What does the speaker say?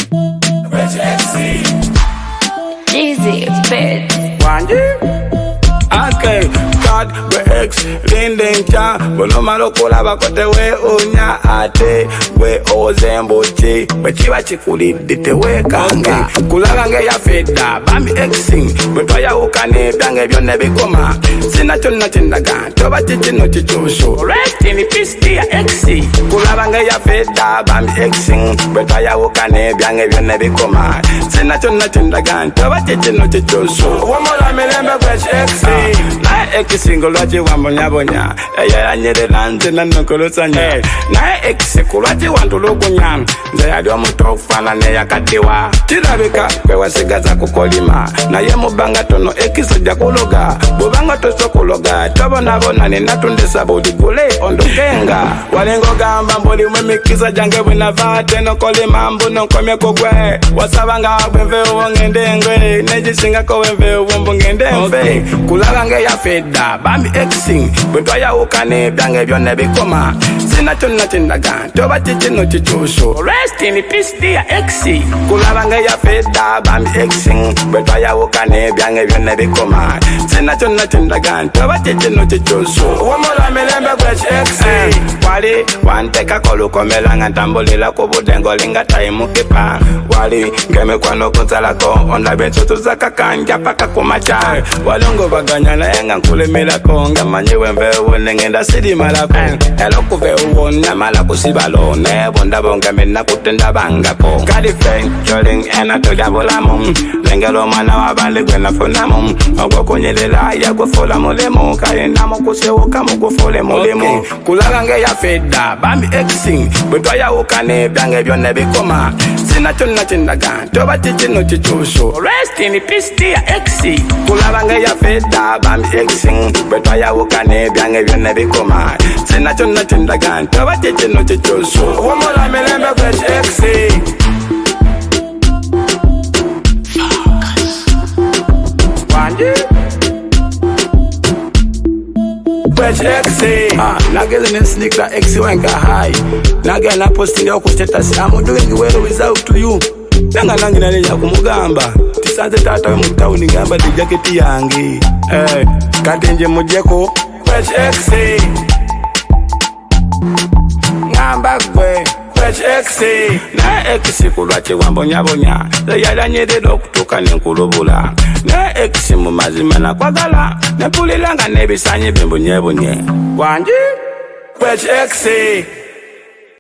Easy, bed. Okay, God, we ex, linding cha, bono malokola bakote we onya ate, we ozemboche, we chiva chikulide te we kange, kulagange ya feda, bami exing, we toya ukane, biange bione bikoma, sinacho na chindaga, toba chichino chichusho, rest in peace dear exi, kulagange ya feda, bami exing, we toya ukane, biange bione bikoma, sinacho na chindaga, toba chichino chichusho, womola milembe fresh exi. Na ekisingo lwaje wambonyabonya eya anyerera nze nanokolotsanya na ekisekulwaje wandulugunya nze yali omuto okufana neyakaddiwa kirabika kwewasigaza kukolima naye mubanga tono ekisojja kuloga bwebanga tosokuloga tobonabona nenatundisa buligule ondokenga walingo gamba mbulimu emikiza jange bwenava tenokolima mbuno nkomyeko gwe wasabanga bwenve owong'endengwe negisingako wenve obwombu ng'endemve kulagange ya feda bami exing bwetwaya ukane byange byone bikoma sinacho nachindaga toba chichino chichusho rest in peace dear exi kulagange ya feda bami exing bwetwaya ukane byange byone bikoma sinacho nachindaga toba chichino chichusho womola milembe fresh exi wali wanteka kolukomela nga ntambulila kubudengo linga taimu kipa wali ngemikwano kunzalako ondabensoto zakakanja paka kumacha walongo baganya nayenga nkulemelako nga manyi wenvewo nengenda sirimalako elokuve uwona mala kusibalo nebondabo nga mena kutenda bangako kali fencholing enatolya bulamu lengelo omwana wabali gwenafunamu ogwokunyelela yagwefula mulemu kayenda mukusewuka mugufule mulemu kulagange ya feda bambi exing bwetwayawukane byange byone bikoma sinacho nachindaga toba chichino chichusho rest in peace dear exi kulagange ya feda bambi exing bwetwayawukane byange byone bikoma sinacho nachindaga toba chichino chichusho womola milembe fresh exi fresh exi nageze nesneakla exi wenga high nage na posting yako status I'm doing well without you nanga nangi nalenya kumugamba tisanze tata we mu town ngamba de jacket yange katenje mujeko fresh exi ngamba gwe fresh exi na exi kulwache wambonyabonya yalanyerera okutuka nenkulubula na exi mu mazima nakwagala nepulilanga nebisanyi bimbunye wanje fresh exi